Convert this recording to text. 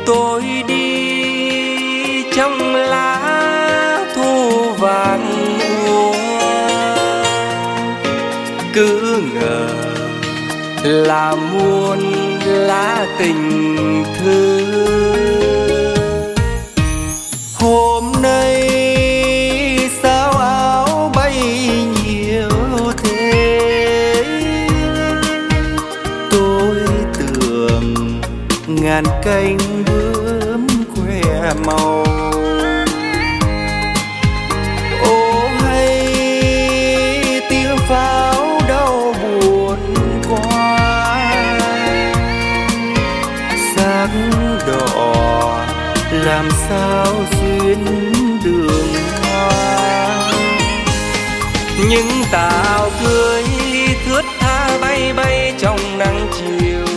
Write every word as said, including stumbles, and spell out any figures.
Tôi đi trong lá thu vàng úa, cứ ngờ là muôn lá tình thư. Hôm nay sao áo bay nhiều thế, tôi tưởng ngàn cánh bướm khoe màu. Ô hay tiếng pháo đau buồn quá, sắc đỏ làm sao xuyên đường hoa. Những tàu cưới thướt tha bay bay trong nắng chiều,